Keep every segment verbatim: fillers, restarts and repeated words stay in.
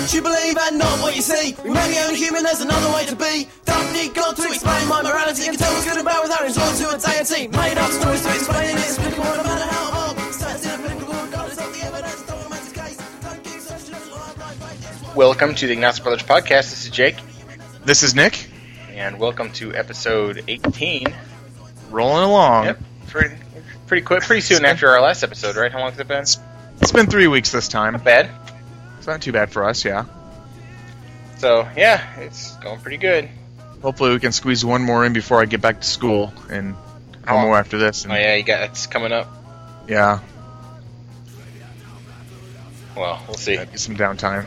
what you believe and not what you see. We may be only human, there's another way to be. Don't need God to explain my morality. You can tell what's good and bad without resorting to a deity. Made up stories to explain it. It's applicable no matter how hard. Stands inapplicable regardless of the evidence. Don't make this case. Don't keep such little life like this. Welcome to the Ignacio Brothers Podcast. This is Jake. This is Nick. And welcome to episode eighteen. Rolling along. Yep. Pretty, pretty quick. Pretty soon after our last episode, right? How long has it been? It's been three weeks this time. Not bad. It's not too bad for us, yeah. So, yeah, it's going pretty good. Hopefully we can squeeze one more in before I get back to school and How one long? more after this. And, Oh, yeah, you got it's coming up. Yeah. Well, we'll see. Get some downtime.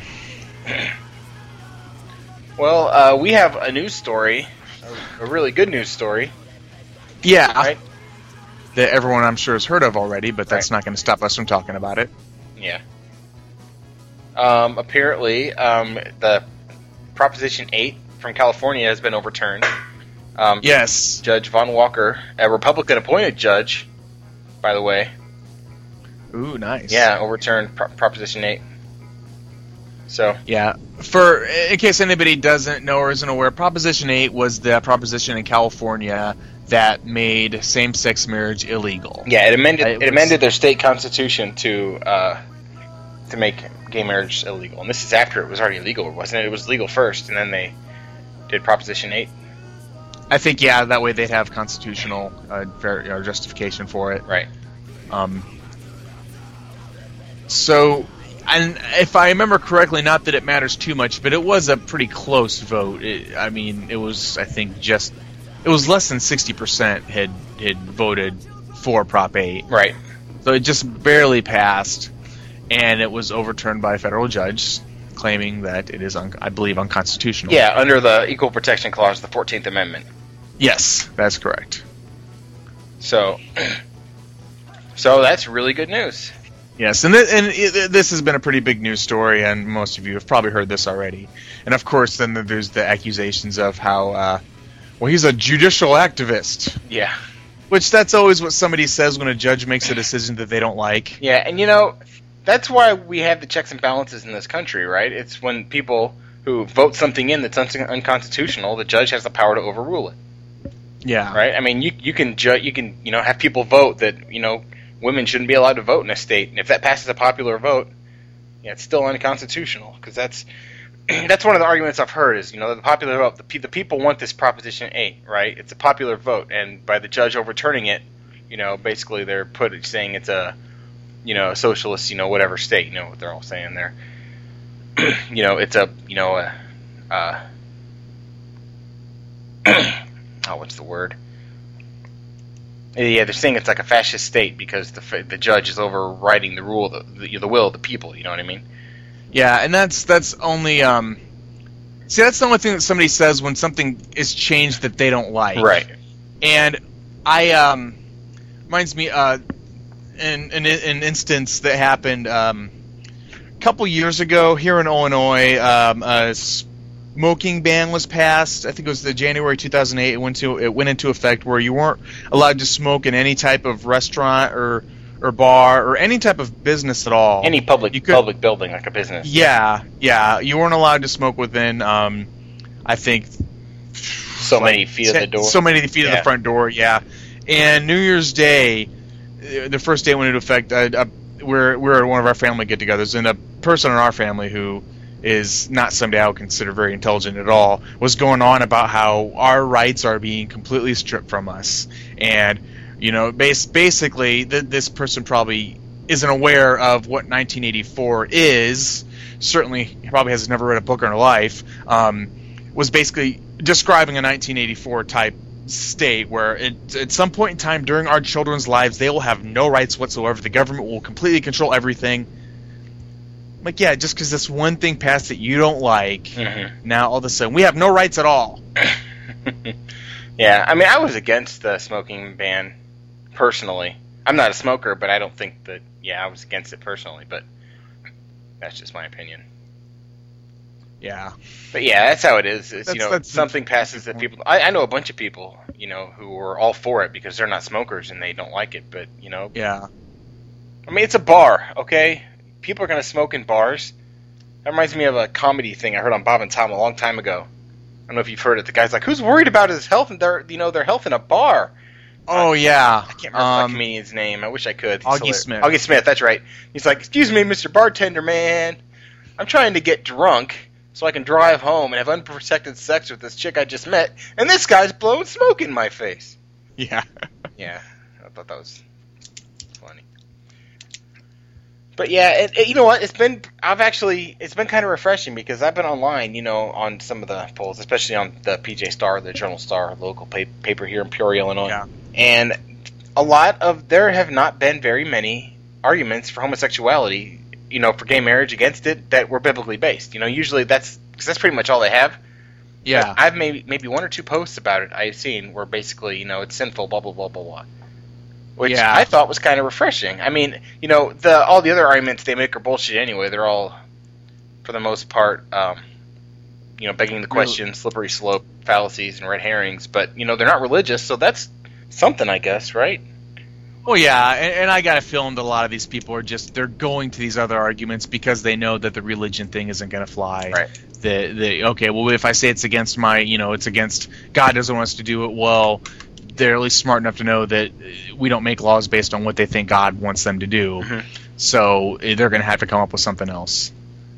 Well, uh, we have a news story, a, a really good news story. Yeah. Right? That everyone I'm sure has heard of already, but that's Right. not going to stop us from talking about it. Yeah. Um, apparently, um, the Proposition eight from California has been overturned. Um, Yes. Judge Von Walker, a Republican-appointed judge, by the way, Ooh, nice. yeah, overturned Pro- Proposition eight. So, Yeah. For in case anybody doesn't know or isn't aware, Proposition eight was the proposition in California that made same-sex marriage illegal. yeah, it amended It it, was- amended their state constitution to uh, to make gay marriage illegal. And this is after it was already illegal, wasn't it? It was legal first, and then they did Proposition eight. I think, yeah, that way they'd have constitutional uh, ver- or justification for it. Right. Um, so, and if I remember correctly, not that it matters too much, but it was a pretty close vote. It, I mean, it was, I think, just it was less than sixty percent had had voted for Prop eight. Right. So it just barely passed, and it was overturned by a federal judge, claiming that it is, un- I believe, unconstitutional. Yeah, under the Equal Protection Clause, the fourteenth Amendment. Yes, that's correct. So, so that's really good news. Yes, and th- and it, this has been a pretty big news story, and most of you have probably heard this already. And of course, then there's the accusations of how, uh, well, he's a judicial activist, Yeah. which that's always what somebody says when a judge makes a decision that they don't like. Yeah, and you know, that's why we have the checks and balances in this country, right? It's when people who vote something in that's un- unconstitutional, the judge has the power to overrule it, Yeah, right? I mean, you you can ju- you can you know have people vote that you know women shouldn't be allowed to vote in a state, and if that passes a popular vote, yeah, it's still unconstitutional because that's that's one of the arguments I've heard is you know the popular vote, the, pe- the people want this Proposition eight, right? It's a popular vote, and by the judge overturning it, you know, basically they're put saying it's a you know, a socialist, you know, whatever state, you know what they're all saying there. you know, it's a, you know, a, uh, oh, what's the word? Yeah, they're saying it's like a fascist state because the fa- the judge is overriding the rule, the, the the will of the people. You know what I mean? yeah, and that's that's only um, see, that's the only thing that somebody says when something is changed that they don't like, Right. And I um, reminds me uh. An, an, an instance that happened um, a couple years ago here in Illinois. Um, a smoking ban was passed. I think it was the January two thousand eight. It went to it went into effect where you weren't allowed to smoke in any type of restaurant or or bar or any type of business at all. Any public You could- public building like a business. Yeah, yeah. You weren't allowed to smoke within. Um, I think So many feet of the door. So many feet of Yeah. the front door. Yeah, and New Year's Day. The first day it went into effect, uh, uh, we're we're at one of our family get-togethers, and a person in our family who is not somebody I would consider very intelligent at all was going on about how our rights are being completely stripped from us, and you know, bas- basically, th- this person probably isn't aware of what nineteen eighty-four is. Certainly, he probably has never read a book in her life. Um, was basically describing a nineteen eighty-four type state where it, at some point in time during our children's lives they will have no rights whatsoever. The government will completely control everything. Like, yeah, just because this one thing passed that you don't like, Mm-hmm. now all of a sudden we have no rights at all. Yeah, I mean, I was against the smoking ban personally. I'm not a smoker, but I don't think that. Yeah, I was against it personally, but that's just my opinion. Yeah. But yeah, that's how it is. It's, That's- you know, that's- something passes that people. I, I know a bunch of people, you know, who are all for it because they're not smokers and they don't like it. But you know, Yeah. I mean, it's a bar, okay? People are going to smoke in bars. That reminds me of a comedy thing I heard on Bob and Tom a long time ago. I don't know if you've heard it. The guy's like, "Who's worried about his health and their, you know, their health in a bar?" Oh, yeah. I can't remember um, that comedian's name. I wish I could. He's Augie hilarious. Smith. Augie Smith, that's right. He's like, "Excuse me, Mister Bartender Man. I'm trying to get drunk so I can drive home and have unprotected sex with this chick I just met, and this guy's blowing smoke in my face." Yeah. Yeah, I thought that was funny. But yeah, it, it, you know what? It's been I've actually it's been kind of refreshing because I've been online, you know, on some of the polls, especially on the P J Star, the Journal Star, local pa- paper here in Peoria, Illinois. Yeah. And a lot of there have not been very many arguments for homosexuality, you know, for gay marriage against it that were biblically based. You know, usually that's because that's pretty much all they have. Yeah. But I've maybe maybe one or two posts about it I've seen where basically, you know, it's sinful, blah blah blah blah blah. Which Yeah. I thought was kind of refreshing. I mean, you know, the all the other arguments they make are bullshit anyway. They're all, for the most part, um, you know, begging the question, slippery slope, fallacies, and red herrings. But you know, they're not religious, so that's something, I guess, right? Well, yeah, and, and I got a feeling that a lot of these people are just they're going to these other arguments because they know that the religion thing isn't going to fly. Right. The the okay, well, if I say it's against my, you know, it's against God doesn't want us to do it. Well, they're at least smart enough to know that we don't make laws based on what they think God wants them to do. Mm-hmm. So they're going to have to come up with something else.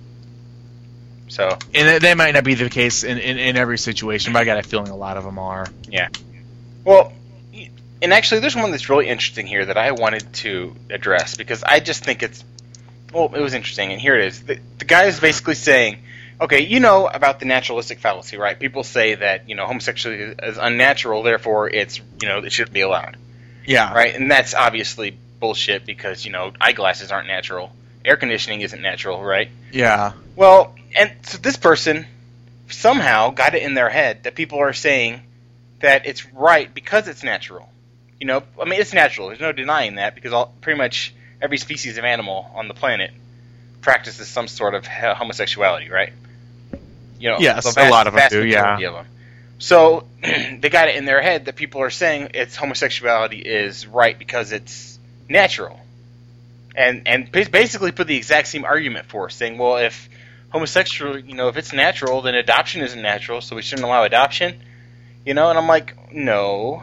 So, And that might not be the case in, in, in every situation, but I got a feeling a lot of them are. yeah. Well, and actually, there's one that's really interesting here that I wanted to address because I just think it's, well, it was interesting, and here it is. The, the guy is basically saying, okay, you know about the naturalistic fallacy, right? People say that, you know, homosexuality is unnatural, therefore it's, you know, it shouldn't be allowed, Yeah. right? And that's obviously bullshit because, you know, eyeglasses aren't natural. Air conditioning isn't natural, right? Yeah. Well, and so this person somehow got it in their head that people are saying that it's right because it's natural. You know, I mean, it's natural. There's no denying that because all, pretty much every species of animal on the planet practices some sort of homosexuality, right? You know, Yes, the vast, a lot of them vast do, majority yeah. of them. So they got it in their head that people are saying it's homosexuality is right because it's natural, and and basically put the exact same argument for us, saying, well, if homosexual, you know, if it's natural, then adoption isn't natural, so we shouldn't allow adoption. You know, and I'm like, no.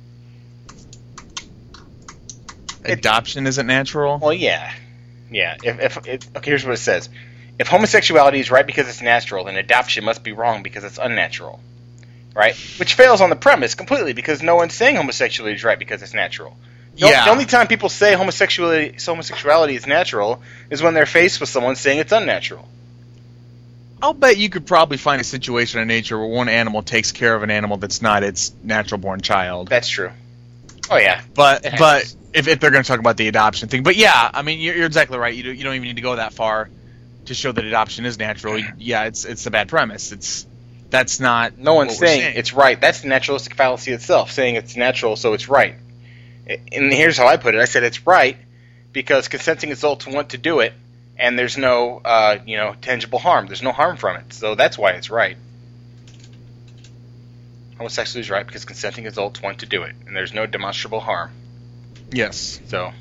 Adoption isn't natural? Well, yeah, yeah. If, if, if okay, here's what it says: if homosexuality is right because it's natural, then adoption must be wrong because it's unnatural, right? Which fails on the premise completely because no one's saying homosexuality is right because it's natural. The, Yeah. the only time people say homosexuality homosexuality is natural is when they're faced with someone saying it's unnatural. I'll bet you could probably find a situation in nature where one animal takes care of an animal that's not its natural-born child. That's true. Oh yeah, But It but happens. if, if they're going to talk about the adoption thing, but yeah, I mean you're, you're exactly right. You do, you don't even need to go that far to show that adoption is natural. Yeah, it's it's a bad premise. It's that's not. no one's what we're saying, it's right. That's the naturalistic fallacy itself, saying it's natural, so it's right. And here's how I put it: I said it's right because consenting adults want to do it, and there's no, uh, you know, tangible harm. There's no harm from it, so that's why it's right. Homosexuality is right because consenting adults want to do it, and there's no demonstrable harm. Yes. So,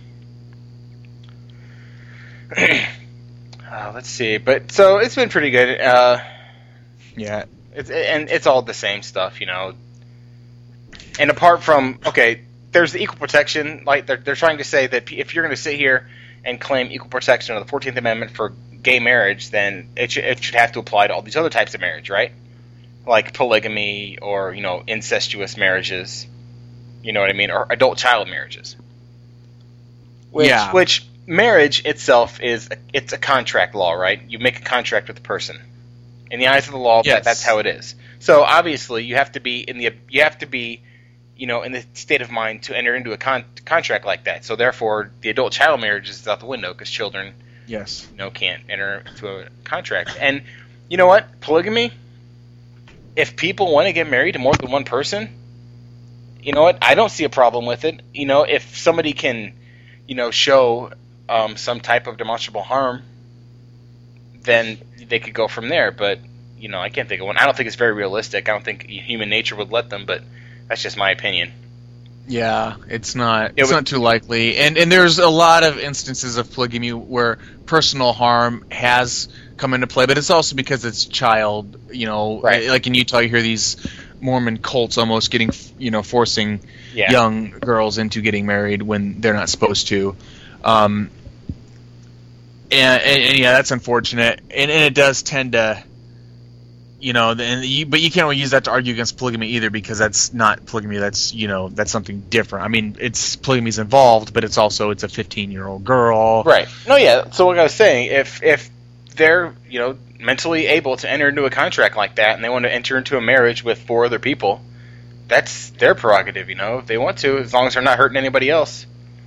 uh, let's see. But so it's been pretty good. Uh, Yeah. it's and it's all the same stuff, you know. And apart from okay, there's the equal protection. Like they're they're trying to say that if you're going to sit here and claim equal protection of the fourteenth Amendment for gay marriage, then it should it should have to apply to all these other types of marriage, right? Like polygamy or, you know, incestuous marriages, you know what I mean, or adult child marriages. Which, Yeah. Which marriage itself is a, it's a contract law, right? You make a contract with a person. In the eyes of the law, Yes. that, that's how it is. So obviously, you have to be in the you have to be, you know, in the state of mind to enter into a con- contract like that. So therefore, the adult child marriage is out the window because children, Yes. you know, can't enter into a contract. And you know what? Polygamy. If people want to get married to more than one person, you know what? I don't see a problem with it. You know, if somebody can, you know, show um, some type of demonstrable harm, then they could go from there. But, you know, I can't think of one. I don't think it's very realistic. I don't think human nature would let them, but that's just my opinion. Yeah, it's not. It It's would- not too likely, and and there's a lot of instances of polygamy where personal harm has come into play, but it's also because it's child. You know, Right. like in Utah, you hear these Mormon cults almost getting, you know, forcing Yeah. young girls into getting married when they're not supposed to. Um, and, and, and yeah, that's unfortunate, and, and it does tend to. You know, and you, but you can't really use that to argue against polygamy either, because that's not polygamy. That's, you know, that's something different. I mean, it's polygamy's involved, but it's also it's a fifteen-year-old girl. Right. No, yeah. So like I was saying, if if they're, you know, mentally able to enter into a contract like that, and they want to enter into a marriage with four other people, that's their prerogative. You know, if they want to, as long as they're not hurting anybody else.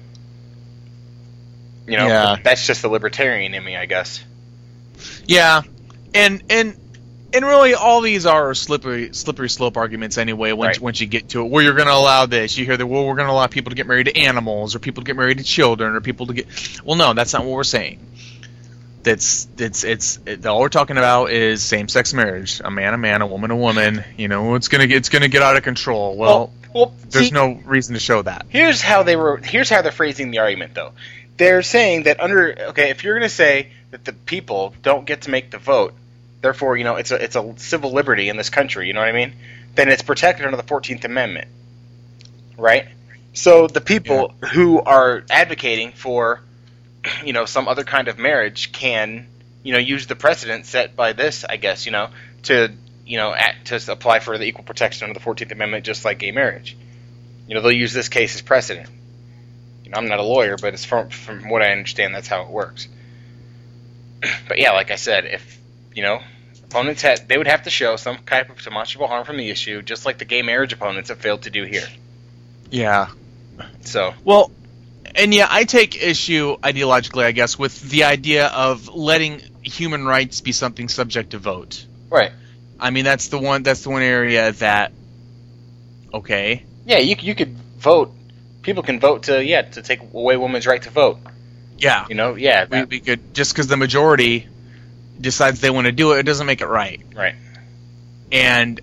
You know, Yeah. that's just the libertarian in me, I guess. Yeah, and and and really, all these are slippery slippery slope arguments anyway. Once Right. once you get to it, where you're going to allow this, you hear that well, we're going to allow people to get married to animals, or people to get married to children, or people to get. Well, no, that's not what we're saying. That's it's it's it, all we're talking about is same-sex marriage, a man a man, a woman a woman. You know, it's gonna get it's gonna get out of control. Well, well, there's see, no reason to show that. Here's how they were. Here's how they're phrasing the argument, though. They're saying that under okay, if you're going to say that the people don't get to make the vote, therefore, you know, it's a it's a civil liberty in this country. You know what I mean? Then it's protected under the fourteenth Amendment, right? So the people who are advocating for, you know, some other kind of marriage can, you know, use the precedent set by this, I guess, you know, to you know at, to apply for the equal protection under the fourteenth Amendment, just like gay marriage. You know, they'll use this case as precedent. You know, I'm not a lawyer, but it's from from what I understand, that's how it works. But yeah, like I said, if you know, opponents had, they would have to show some type of demonstrable harm from the issue, just like the gay marriage opponents have failed to do here. Yeah. So, Well, and yeah, I take issue ideologically, I guess, with the idea of letting human rights be something subject to vote. right, I mean, that's the one. That's the one area that. Okay. yeah, you you could vote. People can vote to yeah to take away women's right to vote. Yeah. You know, yeah, We, that- we could just because the majority decides they want to do it, it doesn't make it right. right, And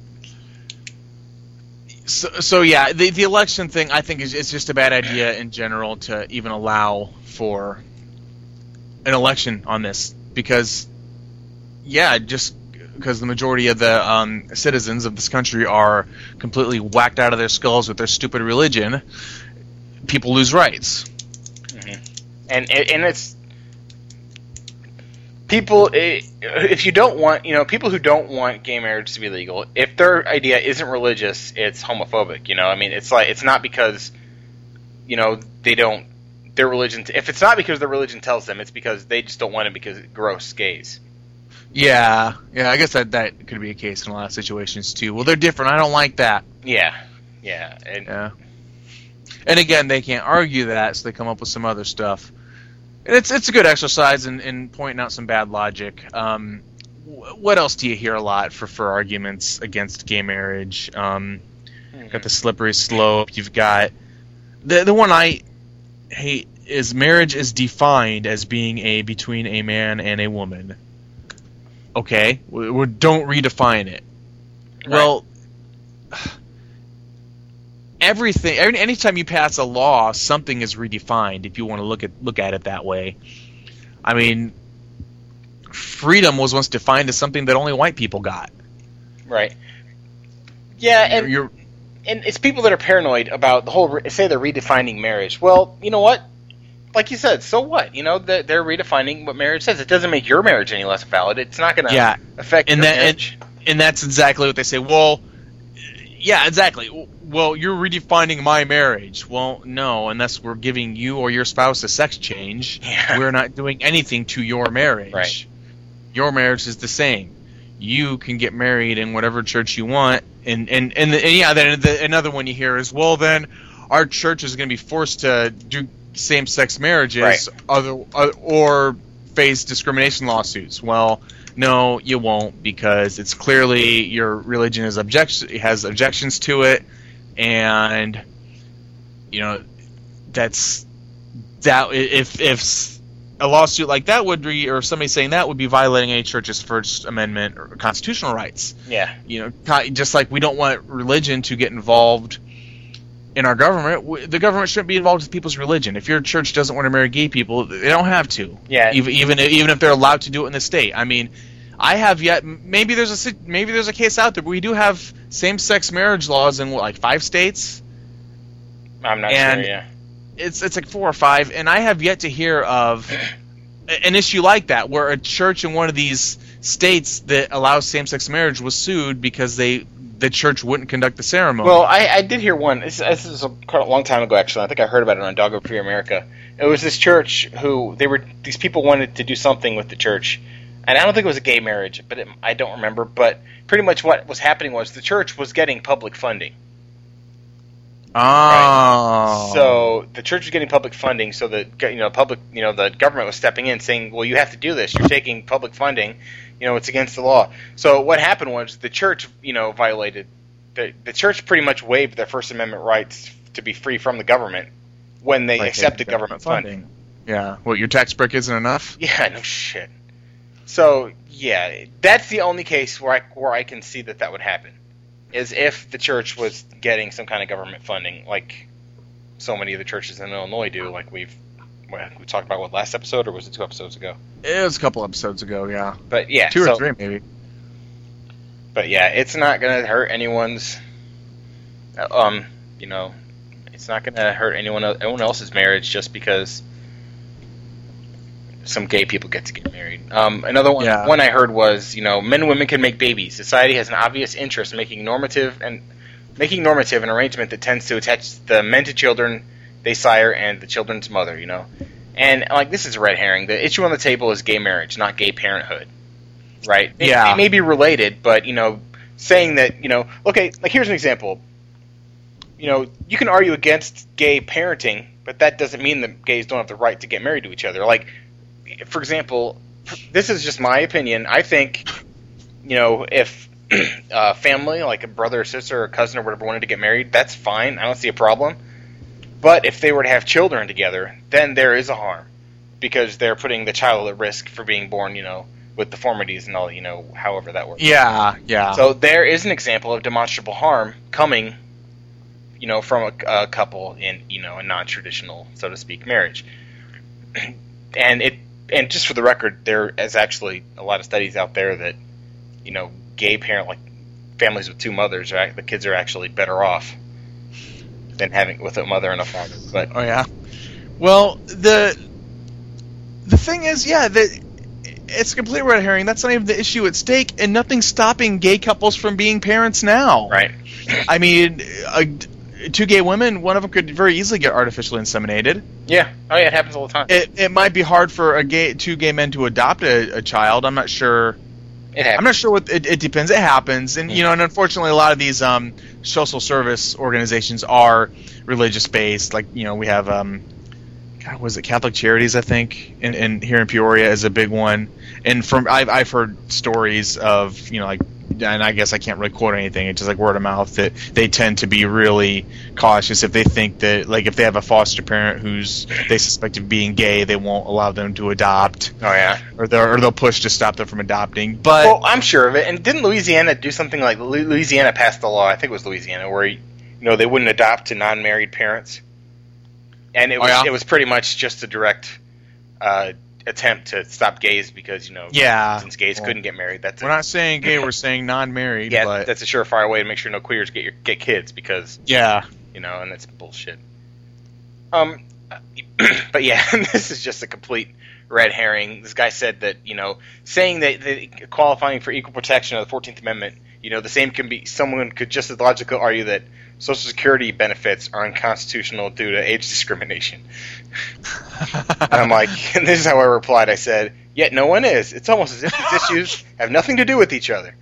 so, so yeah, the the election thing, I think, is it's just a bad idea in general to even allow for an election on this, because yeah, just because the majority of the um, citizens of this country are completely whacked out of their skulls with their stupid religion, people lose rights. and and it's people. If you don't want, you know, people who don't want gay marriage to be legal, if their idea isn't religious, it's homophobic. You know, I mean, it's like it's not because, you know, they don't their religion. If it's not because their religion tells them, it's because they just don't want it because it gross gays. Yeah, yeah, I guess that that could be a case in a lot of situations too. Well, they're different. I don't like that. Yeah, yeah, and Yeah. And again, they can't argue that, so they come up with some other stuff. And it's it's a good exercise in, in pointing out some bad logic. Um, wh- what else do you hear a lot for, for arguments against gay marriage? Um, you've got the slippery slope. You've got the the one I hate is marriage is defined as being a between a man and a woman. Okay, we, we don't redefine it. Right. Well, everything. Any, anytime you pass a law, something is redefined. If you want to look at look at it that way, I mean, freedom was once defined as something that only white people got. right, yeah, and You're, and it's people that are paranoid about the whole. Re- say they're redefining marriage. Well, you know what? Like you said, so what? You know, they're, they're redefining what marriage says. It doesn't make your marriage any less valid. It's not going to Yeah. affect and your that marriage. and, and that's exactly what they say. Well, yeah, exactly. Well, you're redefining my marriage. Well, no, unless we're giving you or your spouse a sex change, Yeah. we're not doing anything to your marriage. Right. Your marriage is the same. You can get married in whatever church you want, and and and, and yeah, then the, another one you hear is, well, then our church is going to be forced to do same-sex marriges, Right. other uh, or face discrimination lawsuits. Well, no, you won't, because it's clearly your religion is object has objections to it, and you know that's that if if a lawsuit like that would be, or somebody saying that would be violating a church's First Amendment or constitutional rights. Yeah. You know, co- just like we don't want religion to get involved in our government, w- the government shouldn't be involved with people's religion. If your church doesn't want to marry gay people, they don't have to. Yeah. Even even even if they're allowed to do it in the state. I mean, I have yet maybe there's a si- maybe there's a case out there, but we do have same-sex marriage laws in what, like five states. I'm not And- sure. Yeah. It's it's like four or five, and I have yet to hear of an issue like that where a church in one of these states that allows same-sex marriage was sued because they the church wouldn't conduct the ceremony. Well, I, I did hear one. This, this is a, quite a long time ago, actually. I think I heard about it on Doggo Free America. It was this church who they were. These people wanted to do something with the church, and I don't think it was a gay marriage, but it, I don't remember. But pretty much what was happening was the church was getting public funding. oh, So the church was getting public funding, so the you know public you know the government was stepping in, saying, "Well, you have to do this. You're taking public funding. You know, it's against the law." So what happened was the church you know violated the the church pretty much waived their First Amendment rights to be free from the government when they Like accepted they- government funding. yeah. What, your tax break isn't enough? Yeah, no shit. So yeah, that's the only case where I where I can see that that would happen, is if the church was getting some kind of government funding, like so many of the churches in Illinois do, like we've well, we talked about what last episode, or was it two episodes ago? It was a couple episodes ago, yeah, But yeah, two so, or three maybe. But yeah, it's not gonna hurt anyone's. Um, you know, it's not gonna hurt anyone anyone else's marriage just because some gay people get to get married. Um, another one, Yeah. one I heard was, you know, men and women can make babies. Society has an obvious interest in making normative and making normative an arrangement that tends to attach the men to children they sire and the children's mother. You know, and like this is a red herring. The issue on the table is gay marriage, not gay parenthood. Right? It, Yeah. It may be related, but you know, saying that you know, okay, like here's an example. You know, you can argue against gay parenting, but that doesn't mean that gays don't have the right to get married to each other. Like, for example, this is just my opinion. I think, you know, if a family, like a brother or sister or cousin or whatever, wanted to get married, that's fine. I don't see a problem. But if they were to have children together, then there is a harm, because they're putting the child at risk for being born, you know, with deformities and all, you know, however that works. Yeah, yeah. So there is an example of demonstrable harm coming, you know, from a, a couple in, you know, a non-traditional, so to speak, marriage. And it, and just for the record, there is actually a lot of studies out there that, you know, gay parent, like families with two mothers, right, the kids are actually better off than having with a mother and a father. But Oh yeah. Well, the the thing is, yeah, that it's a complete red herring. That's not even the issue at stake, and nothing's stopping gay couples from being parents now. right, I mean, uh, two gay women, one of them could very easily get artificially inseminated. yeah, oh yeah, it happens all the time. It it might be hard for a gay two gay men to adopt a, a child. I'm not sure. It happens. I'm not sure what it, it depends. It happens, and you know, and unfortunately, a lot of these um, social service organizations are religious based. Like you know, we have um, God, was it Catholic Charities? I think, in, in here in Peoria is a big one. And from I've I've heard stories of you know like, and I guess I can't really quote anything. It's just like word of mouth that they tend to be really cautious if they think that like if they have a foster parent who's they suspect of being gay, they won't allow them to adopt. Oh yeah. Or they'll, or they'll push to stop them from adopting. But Well, I'm sure of it. And didn't Louisiana do something like Lu- Louisiana passed a law? I think it was Louisiana where you know they wouldn't adopt to non-married parents, and it Oh, was yeah? it was pretty much just a direct uh, attempt to stop gays because you know Yeah. since gays Well, couldn't get married. That's we're a, not saying gay, we're saying non-married. yeah, but that's a surefire way to make sure no queers get your get kids because yeah, you know, and that's bullshit. Um, but yeah, this is just a complete red herring. This guy said that, you know, saying that, that qualifying for equal protection of the fourteenth Amendment, you know, the same can be, someone could just as logically argue that Social Security benefits are unconstitutional due to age discrimination. And I'm like, and this is how I replied. I said, yet no one is. It's almost as if these issues have nothing to do with each other.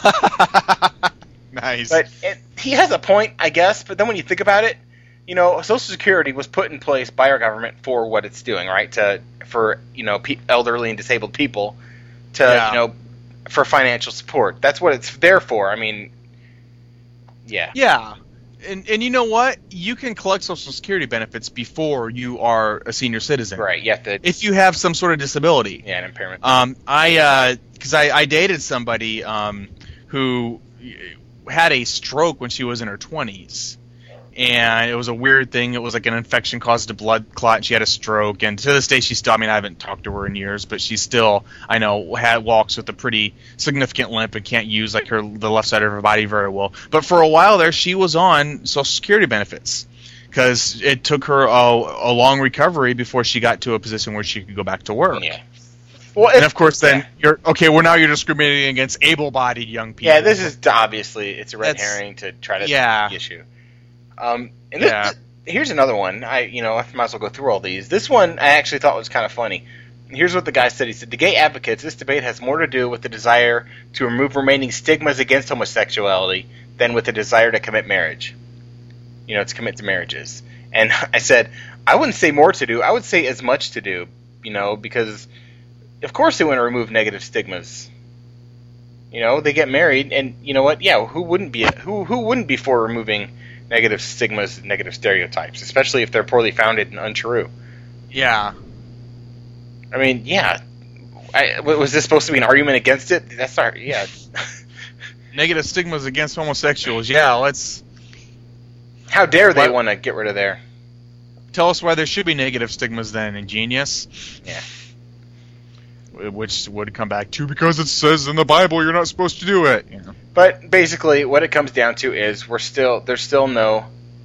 nice. But it, he has a point, I guess. But then when you think about it, you know, Social Security was put in place by our government for what it's doing, right? To for you know pe- elderly and disabled people, to Yeah. you know, for financial support. That's what it's there for. I mean, yeah, Yeah. And and you know what? You can collect Social Security benefits before you are a senior citizen. right. You have to, If you have some sort of disability. yeah, an impairment. Um, I because I, I dated somebody um, who had a stroke when she was in her twenties, and it was a weird thing. It was like an infection caused a blood clot, and she had a stroke. And to this day, she still, I mean, I haven't talked to her in years, but she still, I know, had, walks with a pretty significant limp and can't use like her the left side of her body very well. But for a while there, she was on Social Security benefits because it took her a, a long recovery before she got to a position where she could go back to work. Yeah. Well, and of course, then yeah. you're okay. Well, now you're discriminating against able-bodied young people. Yeah, this is obviously it's a red That's, herring to try to yeah. solve the issue. Um, and this, yeah. th- here's another one. I, you know, I might as well go through all these. This one I actually thought was kind of funny. Here's what the guy said. He said, "The gay advocates, this debate has more to do with the desire to remove remaining stigmas against homosexuality than with the desire to commit marriage. You know, to commit to marriages." And I said, I wouldn't say more to do. I would say as much to do. You know, because of course they want to remove negative stigmas. You know, they get married, and you know what? Yeah, who wouldn't be who who wouldn't be for removing negative stigmas, negative stereotypes, especially if they're poorly founded and untrue? Yeah. I mean, yeah. I, was this supposed to be an argument against it? That's not. Yeah. Negative stigmas against homosexuals. Yeah, let's. How dare they What? want to get rid of their? Tell us why there should be negative stigmas then, ingenious. Yeah. Which would come back to because it says in the Bible you're not supposed to do it. You know? But basically, what it comes down to is we're still there's still no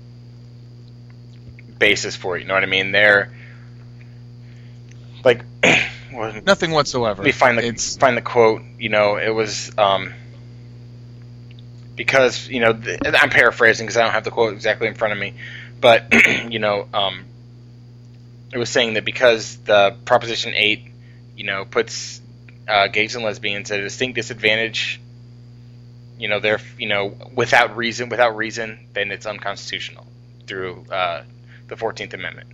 basis for it. You know what I mean? They're like well, Nothing whatsoever. let me find the It's find the quote. You know, it was um, because you know th- I'm paraphrasing because I don't have the quote exactly in front of me, but you know, um, it was saying that because the Proposition eight, you know, puts uh, gays and lesbians at a distinct disadvantage. You know, they're you know without reason, without reason, then it's unconstitutional through uh, the fourteenth Amendment.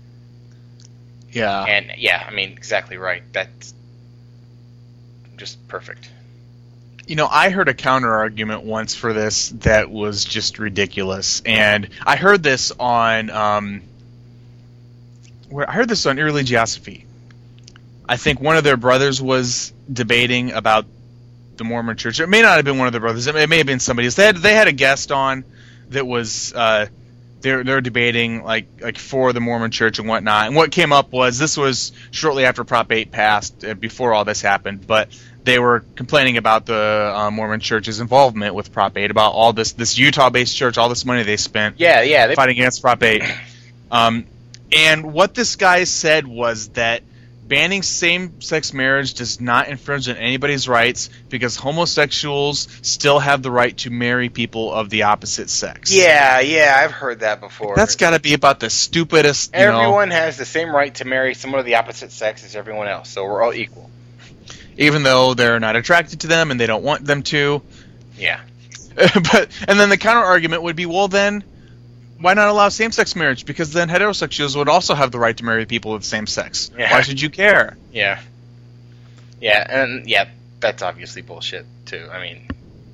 yeah. And yeah, I mean, exactly right. That's just perfect. You know, I heard a counter argument once for this that was just ridiculous, and I heard this on um, where I heard this on Irreligiosity. I think one of their brothers was debating about the Mormon Church. It may not have been one of their brothers. It may, it may have been somebody else. They had they had a guest on that was uh, they're they're debating like like for the Mormon Church and whatnot. And what came up was this was shortly after Prop eight passed, uh, before all this happened, but they were complaining about the uh, Mormon Church's involvement with Prop eight, about all this this Utah-based church, all this money they spent Yeah, yeah. They, fighting against Prop eight. Um, and what this guy said was that banning same-sex marriage does not infringe on anybody's rights because homosexuals still have the right to marry people of the opposite sex. yeah, yeah. I've heard that before. That's got to be about the stupidest, you know. Everyone has the same right to marry someone of the opposite sex as everyone else, so we're all equal. Even though they're not attracted to them and they don't want them to. Yeah. But and then the counter argument would be, well, then why not allow same-sex marriage? Because then heterosexuals would also have the right to marry people of the same sex. Yeah. Why should you care? Yeah. Yeah, and yeah, that's obviously bullshit too. I mean,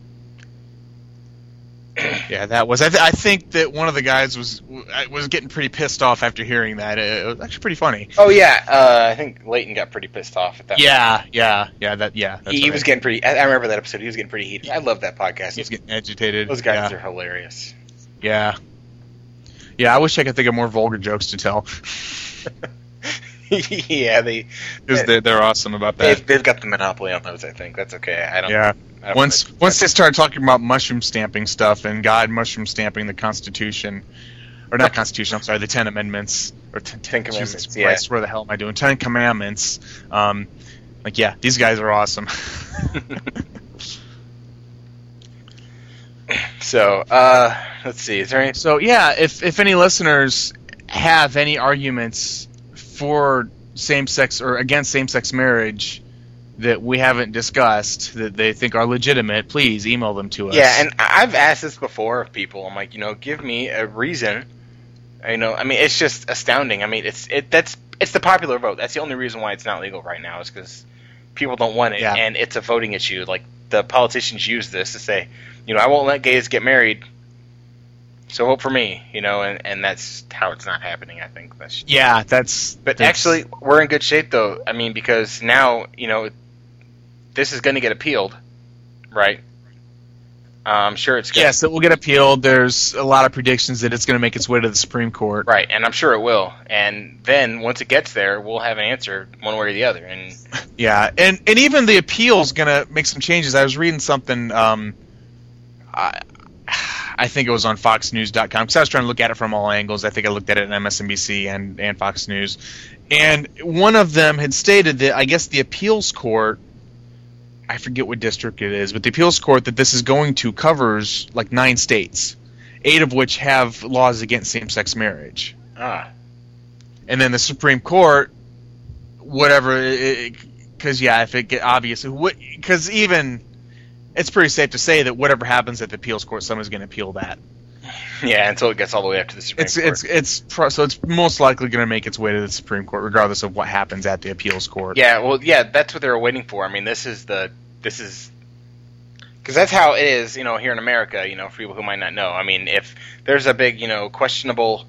Yeah, that was. I, th- I think that one of the guys was was getting pretty pissed off after hearing that. It was actually pretty funny. oh yeah, uh, I think Leighton got pretty pissed off at that. Yeah, yeah, yeah. That yeah. That's he, he right. was getting pretty. I, I remember that episode. He was getting pretty heated. I love that podcast. He was getting agitated. Those guys yeah. are hilarious. Yeah. Yeah, I wish I could think of more vulgar jokes to tell. yeah, they Because they're, they're awesome about that. they've, they've got the monopoly on those. I think that's okay. I don't. Yeah. I don't Once wanna- once they started talking about mushroom stamping stuff and God mushroom stamping the Constitution, or not Constitution, I'm sorry, the Ten Amendments or ten, Ten Jesus Commandments, Christ, where the hell am I doing? Ten Commandments. Um, like yeah, these guys are awesome. So, uh, let's see. Is there any? So yeah, if if any listeners have any arguments for same-sex or against same-sex marriage that we haven't discussed that they think are legitimate, please email them to us. Yeah, and I- I've asked this before of people. I'm like, you know, give me a reason. You know, I mean, it's just astounding. I mean, it's it that's it's the popular vote. That's the only reason why it's not legal right now is because people don't want it, Yeah. and it's a voting issue. Like the politicians use this to say, you know, I won't let gays get married. So vote for me, you know, and, and that's how it's not happening. I think that's. yeah, that's. But that's, actually, we're in good shape, though. I mean, because now, you know, this is going to get appealed, right? Uh, I'm sure it's going Yes, it will get appealed. There's a lot of predictions that it's going to make its way to the Supreme Court. Right, and I'm sure it will. And then once it gets there, we'll have an answer one way or the other. And Yeah, and, and even the appeal's going to make some changes. I was reading something, um, I, I think it was on fox news dot com, because I was trying to look at it from all angles. I think I looked at it on M S N B C and, and Fox News. And one of them had stated that I guess the appeals court, I forget what district it is, but the appeals court that this is going to covers like nine states, eight of which have laws against same-sex marriage. ah, And then the Supreme Court, whatever, because yeah, if it get obvious, because even it's pretty safe to say that whatever happens at the appeals court, someone's going to appeal that. yeah, until it gets all the way up to the Supreme It's Court. it's it's pro- so it's most likely going to make its way to the Supreme Court, regardless of what happens at the appeals court. Yeah, well, yeah, that's what they were waiting for. I mean, this is the this is because that's how it is, you know, here in America. You know, for people who might not know. I mean, if there's a big, you know, questionable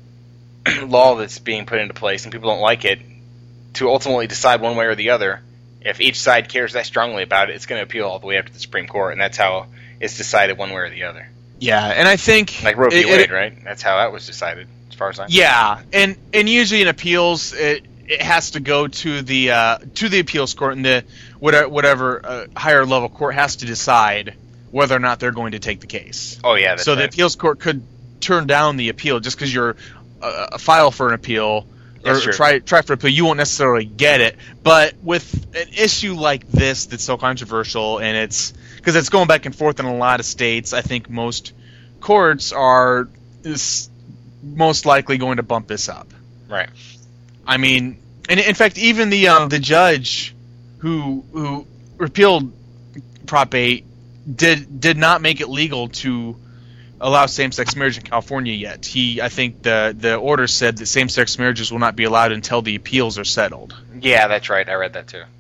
law that's being put into place and people don't like it, to ultimately decide one way or the other, if each side cares that strongly about it, it's going to appeal all the way up to the Supreme Court, and that's how it's decided one way or the other. Yeah, and I think Like Roe v. it- Wade, it- right? That's how that was decided, as far as I know. Yeah, and and usually in appeals, it it has to go to the uh, to the appeals court, and the whatever, whatever uh, higher level court has to decide whether or not they're going to take the case. Oh yeah, that's So the right. appeals court could turn down the appeal just because you're uh, a file for an appeal or That's true. try try for appeal. You won't necessarily get it, but with an issue like this that's so controversial, and it's because it's going back and forth in a lot of states, I think most courts are is most likely going to bump this up. Right. I mean, and in fact, even the um, the judge who who repealed Prop eight did did not make it legal to allow same-sex marriage in California yet. He, I think the the order said that same-sex marriages will not be allowed until the appeals are settled. Yeah, that's right. I read that too.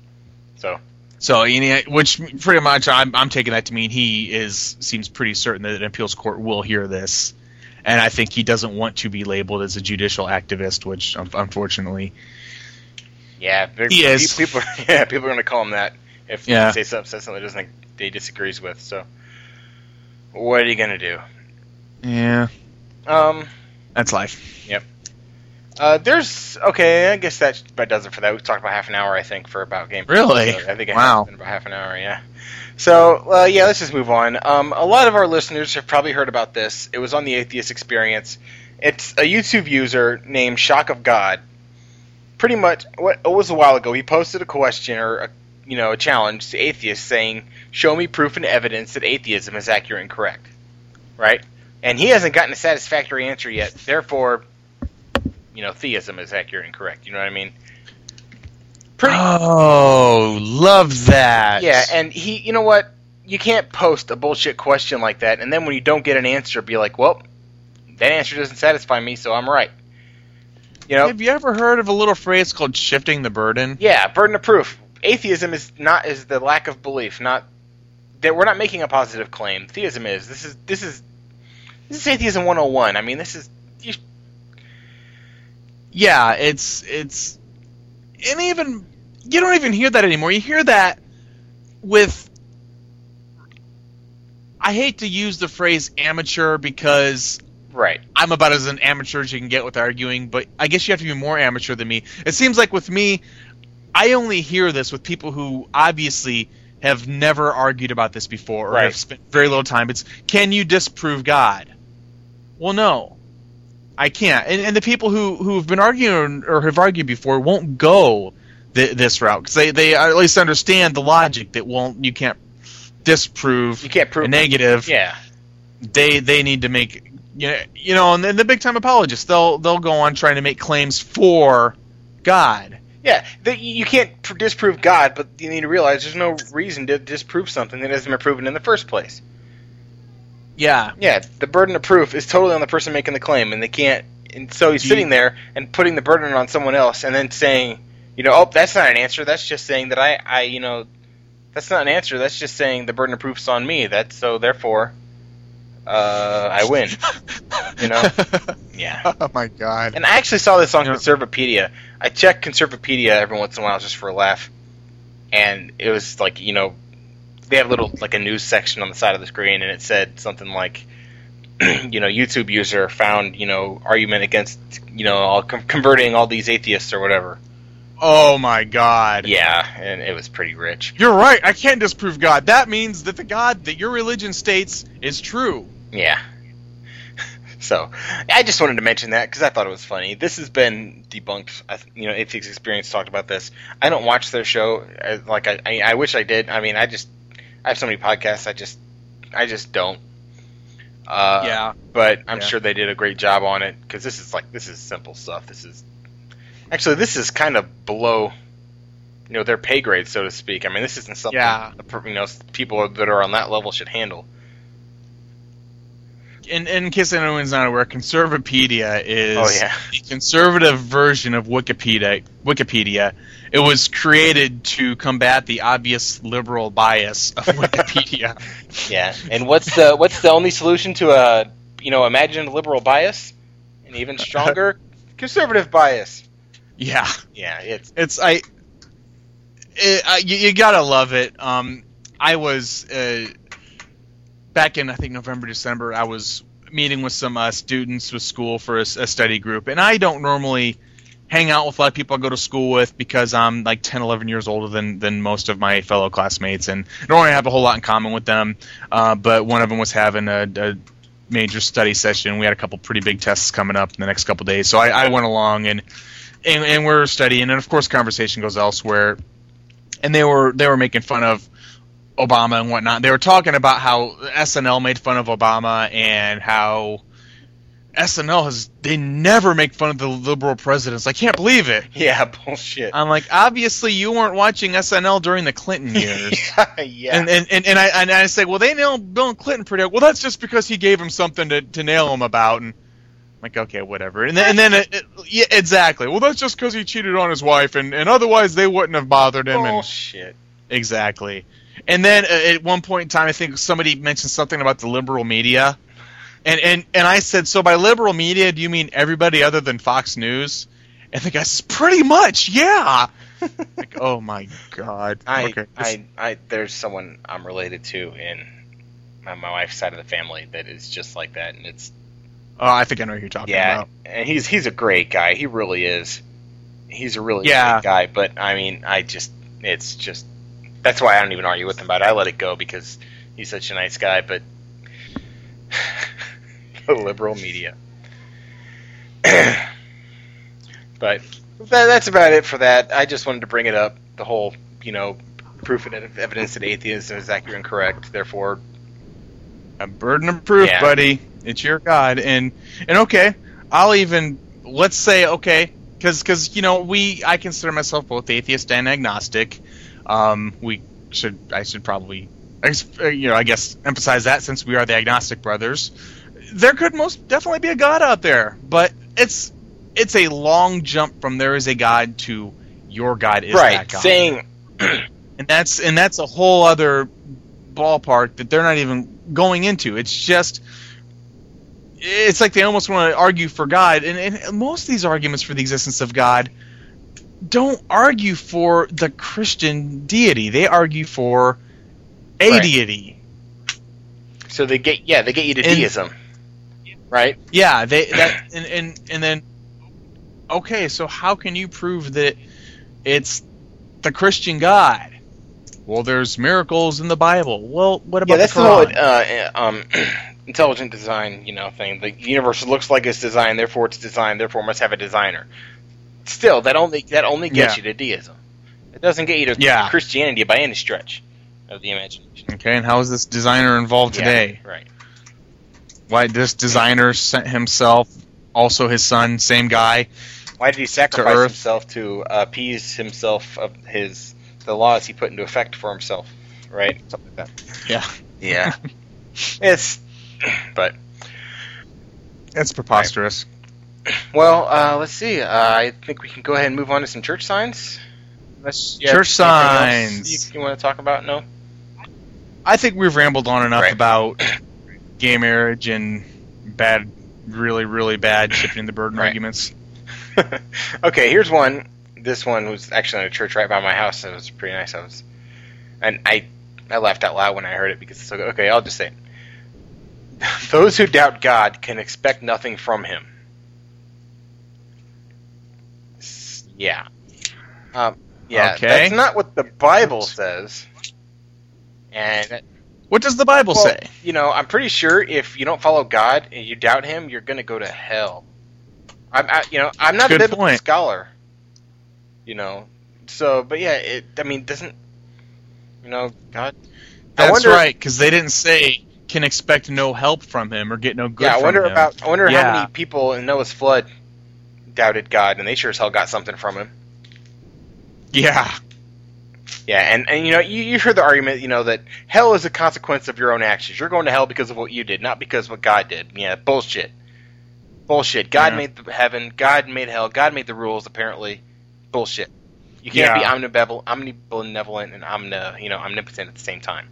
So So, you know, which pretty much I'm I'm taking that to mean he is seems pretty certain that an appeals court will hear this, and I think he doesn't want to be labeled as a judicial activist, which un- unfortunately. yeah, they're- He is. people. Yeah, people are going to call him that if Yeah. he say something, says something that doesn't they disagrees with. So, what are you going to do? Yeah, Um, that's life. Yep. Uh, there's okay. I guess that about does it for that. We've talked about half an hour, I think, for about game. Really? So I think it Wow. has been about half an hour. Yeah. So, uh, yeah, let's just move on. Um, a lot of our listeners have probably heard about this. It was on the Atheist Experience. It's a YouTube user named Shock of God. Pretty much, what it was a while ago. He posted a question or a, you know a challenge to atheists, saying, "Show me proof and evidence that atheism is accurate and correct." Right? And he hasn't gotten a satisfactory answer yet. Therefore, you know, theism is accurate and correct. You know what I mean? Pretty. Oh, love that. Yeah, and he, you know what? You can't post a bullshit question like that, and then when you don't get an answer, be like, well, that answer doesn't satisfy me, so I'm right. You know? Have you ever heard of a little phrase called shifting the burden? Yeah, burden of proof. Atheism is not is the lack of belief, not that we're not making a positive claim. Theism is. This is this is this is atheism one oh one. I mean, this is you, Yeah, it's it's and even you don't even hear that anymore. You hear that with I hate to use the phrase amateur because right. I'm about as an amateur as you can get with arguing, but I guess you have to be more amateur than me. It seems like with me, I only hear this with people who obviously have never argued about this before or Right. have spent very little time. It's, can you disprove God? Well, no. I can't. And, and the people who, who have been arguing or have argued before won't go th- this route because they, they at least understand the logic that won't you can't disprove You can't prove a negative. Yeah. They they need to make you know, you know and then the big time apologists they'll they'll go on trying to make claims for God. Yeah, the, you can't pr- disprove God, but you need to realize there's no reason to disprove something that hasn't been proven in the first place. Yeah. Yeah, the burden of proof is totally on the person making the claim, and they can't. And so he's Do you- sitting there and putting the burden on someone else, and then saying, you know, oh, that's not an answer. That's just saying that I, I, you know, that's not an answer. That's just saying the burden of proof's on me. That's so therefore, uh, I win. You know? Yeah. Oh my God. And I actually saw this on Yeah. Conservapedia. I check Conservapedia every once in a while just for a laugh, and it was like, you know, they have a little like a news section on the side of the screen, and it said something like, you know, YouTube user found, you know, argument against, you know, all com- converting all these atheists or whatever. Oh my God. Yeah, and it was pretty rich. You're right. I can't disprove God. That means that the God that your religion states is true. Yeah. So, I just wanted to mention that because I thought it was funny. This has been debunked. You know, Atheist Experience talked about this. I don't watch their show. Like, I, I, I wish I did. I mean, I just, I have so many podcasts. I just, I just don't. Uh, yeah. But I'm yeah. sure they did a great job on it because this is like, this is simple stuff. This is, actually, this is kind of below, you know, their pay grade, so to speak. I mean, this isn't something, yeah. you know, people that are on that level should handle. In, in case anyone's not aware, Conservapedia is oh, yeah. a conservative version of Wikipedia. Wikipedia. It was created to combat the obvious liberal bias of Wikipedia. Yeah, and what's the what's the only solution to a you know imagined liberal bias? An even stronger conservative bias. Yeah, yeah, it's it's I. It, I you, you gotta love it. Um, I was. Uh, Back in, I think, November, December, I was meeting with some uh, students with school for a, a study group. And I don't normally hang out with a lot of people I go to school with because I'm like ten, eleven years older than, than most of my fellow classmates. And I don't really have a whole lot in common with them. Uh, but one of them was having a, a major study session. We had a couple pretty big tests coming up in the next couple days. So I, I went along and, and and we're studying. And, of course, conversation goes elsewhere. And they were they were making fun of Obama and whatnot. They were talking about how S N L made fun of Obama and how S N L has they never make fun of the liberal presidents. I can't believe it. Yeah, bullshit. I'm like, obviously you weren't watching S N L during the Clinton years. yeah, yeah. And and, and, and I and I say, well, they nailed Bill Clinton pretty well. That's just because he gave him something to, to nail him about. And I'm like, okay, whatever. And then, and then it, it, yeah, exactly. Well, that's just because he cheated on his wife, and, and otherwise they wouldn't have bothered him. Bullshit. And, exactly. And then uh, at one point in time, I think somebody mentioned something about the liberal media. And, and and I said, so by liberal media, do you mean everybody other than Fox News? And the guy says, pretty much, yeah. Like, oh, my God. I, okay. I, I, there's someone I'm related to in my, my wife's side of the family that is just like that. And it's Oh, I think I know who you're talking yeah, about. and he's he's a great guy. He really is. He's a really Yeah. great guy. But, I mean, I just, it's just, that's why I don't even argue with him about it. I let it go because he's such a nice guy, but the liberal media. But that, that's about it for that. I just wanted to bring it up. The whole, you know, proof and evidence that atheism is accurate and correct. Therefore, A burden of proof, Yeah. buddy. It's your God. And, and okay, I'll even, let's say, okay, because, because you know, we, I consider myself both atheist and agnostic. Um, we should, I should probably, you know, I guess emphasize that since we are the agnostic brothers. There could most definitely be a God out there, but it's it's a long jump from there is a God to your God is right, that God. saying, And that's and that's a whole other ballpark that they're not even going into. It's just, it's like they almost want to argue for God, and, and most of these arguments for the existence of God don't argue for the Christian deity. They argue for a Right. deity. so they get, yeah, they get you to And- deism, right? Yeah, they that and, and and then okay, so how can you prove that it's the Christian God? Well, there's miracles in the Bible. Well, what about Yeah, that's the the whole Quran? uh, um, intelligent design, you know, thing. The universe looks like it's designed, therefore it's designed, therefore it must have a designer. Still, that only that only gets Yeah. you to deism. It doesn't get you to Yeah. Christianity by any stretch of the imagination. Okay, and how is this designer involved Yeah, today? right. Why this designer sent himself, also his son, same guy. Why did he sacrifice Earth. himself to appease himself of his the laws he put into effect for himself? Right, something like that. Yeah, Yeah, it's but that's preposterous. well. Uh, let's see. Uh, I think we can go ahead and move on to some church signs. Unless you have Church anything else signs. You, you want to talk about? No. I think we've rambled on enough Right. about gay marriage and bad, really, really bad shifting the burden Right. arguments. Okay, here's one. This one was actually in a church right by my house. It was pretty nice. I was, and I, I laughed out loud when I heard it because it's so good. Okay, I'll just say it. Those who doubt God can expect nothing from him. Yeah. Um, yeah, Okay. that's not what the Bible says. And What does the Bible well, say? you know, I'm pretty sure if you don't follow God and you doubt him, you're going to go to hell. I'm, I, you know, I'm not Good a biblical point. scholar. You know, so, but yeah, it. I mean, doesn't, you know, God. I That's wonder, right, because they didn't say can expect no help from him or get no good Yeah, I from wonder him. about. I wonder Yeah. how many people in Noah's flood doubted God, and they sure as hell got something from him. Yeah. Yeah, and, and you know, you, you heard the argument, you know, that hell is a consequence of your own actions. You're going to hell because of what you did, not because of what God did. Yeah, bullshit. Bullshit. God Yeah. made the heaven. God made hell. God made the rules, apparently. Bullshit. You can't Yeah. be omnibenevolent, omnibenevolent and omni, you know, omnipotent at the same time.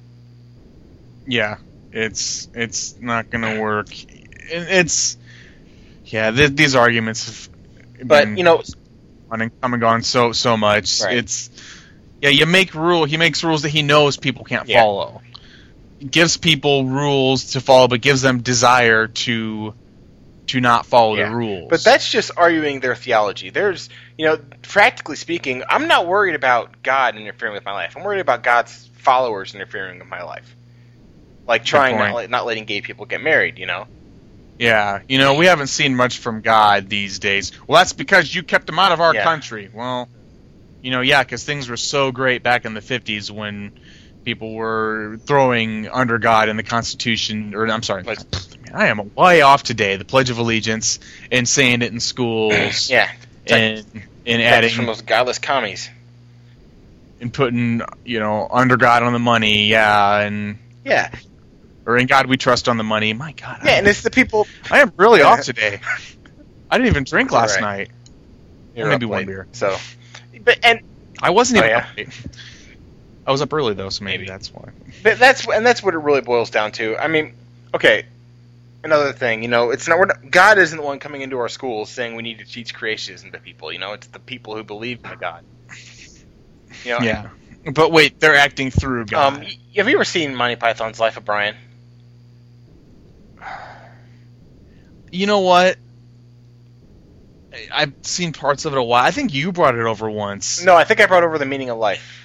Yeah. It's it's not gonna work. It- It's yeah. Th- these arguments have But, been you know, on and come and gone so so much. Right. It's yeah. You make rule. He makes rules that he knows people can't Yeah. follow. He gives people rules to follow, but gives them desire to to not follow Yeah. the rules. But that's just arguing their theology. There's, you know, practically speaking, I'm not worried about God interfering with my life. I'm worried about God's followers interfering with my life. Like trying not, point. let- not letting gay people get married, you know? Yeah, you know, we haven't seen much from God these days. Well, that's because you kept him out of our Yeah. country. Well, you know, yeah, because things were so great back in the fifties when people were throwing under God in the Constitution, or I'm sorry, Like- I am way off today, the Pledge of Allegiance, and saying it in schools, Yeah. and and That's adding from those godless commies. and putting, you know, under God on the money, yeah, and Yeah. or in God we trust on the money. My God, Yeah, I, and it's the people... I am really Yeah. off today. I didn't even drink last Right. night. You're Maybe up one late, beer. So, but, and I wasn't Oh, even yeah? up late. I was up early though, so maybe, Maybe. that's why. But that's and that's what it really boils down to. I mean, okay, another thing, you know, it's not, we're not God isn't the one coming into our schools saying we need to teach creationism to people. You know, it's the people who believe in God. You know, Yeah, but wait, they're acting through God. Um, y- have you ever seen Monty Python's Life of Brian? You know what? I- I've seen parts of it a while. I think you brought it over once. No, I think I brought over The Meaning of Life.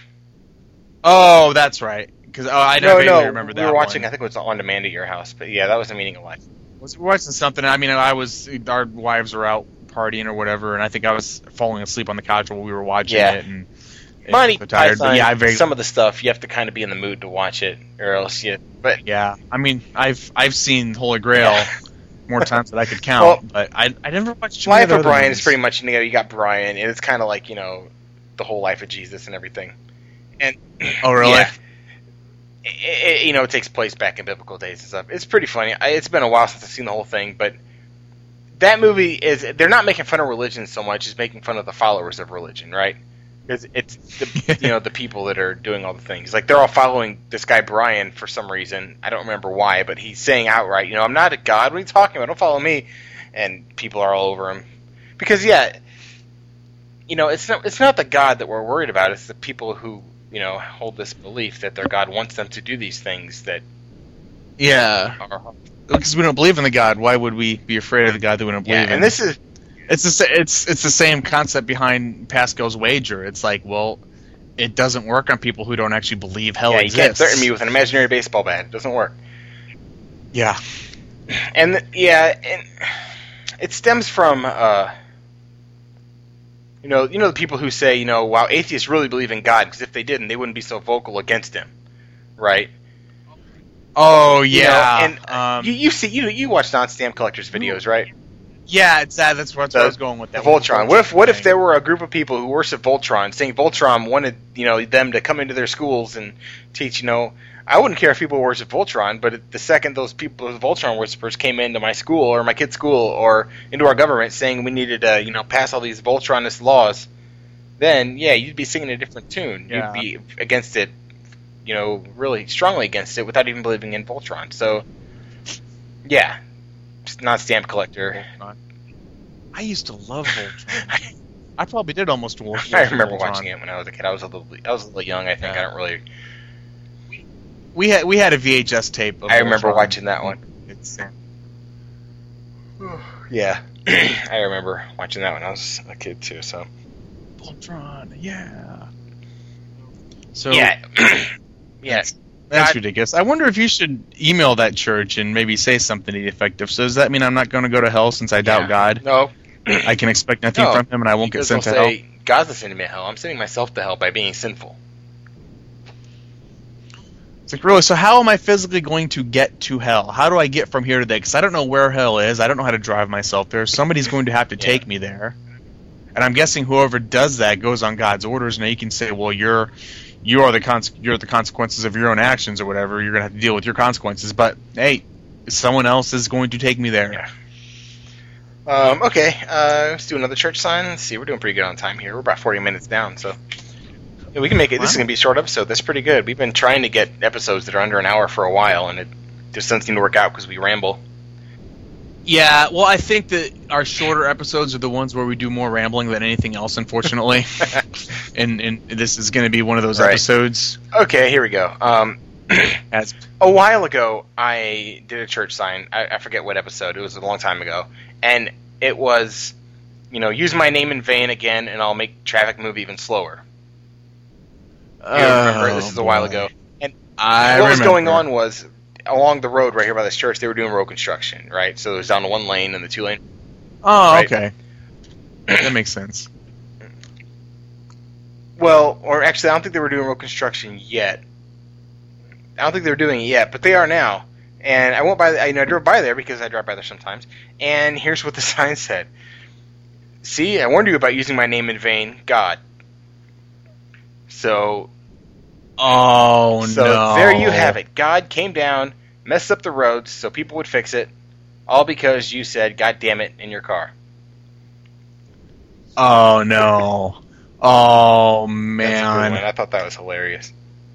Oh, that's right. Because oh, I no, never no, remember that. we were watching. one. I think it was on demand at your house, but yeah, that was The Meaning of Life. Was we watching something? I mean, I was our wives were out partying or whatever, and I think I was falling asleep on the couch while we were watching Yeah. it. And, and Monty so tired. But Python. yeah, I very Some of the stuff you have to kind of be in the mood to watch it, or else you. But yeah. I mean, I've I've seen Holy Grail Yeah. more times than I could count, Well, but I I never watched. too many Life of other Brian movies. is pretty much, you know, you got Brian, and it's kind of like, you know, the whole life of Jesus and everything. And Oh really? yeah, it, it, you know, it takes place back in biblical days and stuff. It's pretty funny. I, it's been a while since I've seen the whole thing, but that movie is, they're not making fun of religion so much as making fun of the followers of religion, right? Because it's the, you know, the people that are doing all the things. Like, they're all following this guy Brian for some reason. I don't remember why, but he's saying outright, you know, I'm not a god. What are you talking about? Don't follow me. And people are all over him. Because, yeah, you know, it's not, it's not the God that we're worried about. It's the people who, you know, hold this belief that their God wants them to do these things that Yeah. are... Because we don't believe in the God, why would we be afraid of the God that we don't believe Yeah, in? and this is... It's the sa- it's it's the same concept behind Pascal's wager. It's like, well, it doesn't work on people who don't actually believe hell Yeah, you exists. can't threaten me with an imaginary baseball bat. It doesn't work. Yeah, And, th- yeah, and it stems from... Uh, You know, you know the people who say, you know, wow, atheists really believe in God, because if they didn't, they wouldn't be so vocal against him, right? Oh You yeah, know, and um, you, you see, you you watch non-stamp collectors videos, right? yeah. It's that. That's, that's The- where I was going with The that. Voltron. What if what if thing. there were a group of people who worship Voltron, saying Voltron wanted, you know, them to come into their schools and teach, you know, I wouldn't care if people worship Voltron, but the second those people, those Voltron worshippers, came into my school or my kid's school or into our government saying we needed to, you know, pass all these Voltronist laws, then yeah, you'd be singing a different tune. Yeah. You'd be against it, you know, really strongly against it without even believing in Voltron. So, yeah, just not stamp collector. I used to love Voltron. I probably did almost worship I remember Voltron. watching it when I was a kid. I was a little, I was a little young. I think Yeah. I don't really. we had we had a V H S tape. Of I remember Voltron. watching that one. It's, Yeah, I remember watching that when I was a kid too. So Voltron, yeah. So yeah, yeah. That's, that's God. ridiculous. I wonder if you should email that church and maybe say something to the effect of, so does that mean I'm not going to go to hell since I doubt Yeah. God? No, I can expect nothing No, from him and I won't get because sent to they'll hell? say, God's not sending me to hell. I'm sending myself to hell by being sinful. It's like, really, so how am I physically going to get to hell? How do I get from here to there? Because I don't know where hell is. I don't know how to drive myself there. Somebody's going to have to Yeah. take me there. And I'm guessing whoever does that goes on God's orders. Now you can say, well, you're you are the cons- you're the consequences of your own actions or whatever. You're going to have to deal with your consequences. But hey, someone else is going to take me there. Yeah. Um, okay, uh, let's do another church sign. Let's see, we're doing pretty good on time here. We're about forty minutes down, so yeah, we can make it. This is Wow. going to be a short episode. That's pretty good. We've been trying to get episodes that are under an hour for a while, and it just doesn't seem to work out because we ramble. Yeah, well, I think that our shorter episodes are the ones where we do more rambling than anything else, unfortunately. and and this is going to be one of those Right. episodes. Okay, here we go. Um, As a while ago, I did a church sign. I, I forget what episode. It was a long time ago. And it was, you know, use my name in vain again, and I'll make traffic move even slower. You remember, this is a while ago. And I what was going remember. on was, along the road right here by this church, they were doing road construction, right? So it was down to one lane and the two lane. Oh, Right. okay. That makes sense. Well, or actually, I don't think they were doing road construction yet. I don't think they were doing it yet, but they are now. And I went by, I, you know, I drove by there because I drive by there sometimes. And here's what the sign said: "See, I warned you about using my name in vain, God." So, Oh, so no. there you have it. God came down, messed up the roads so people would fix it, all because you said, "God damn it," in your car. Oh, no. Oh, That's a good one. man. I thought that was hilarious.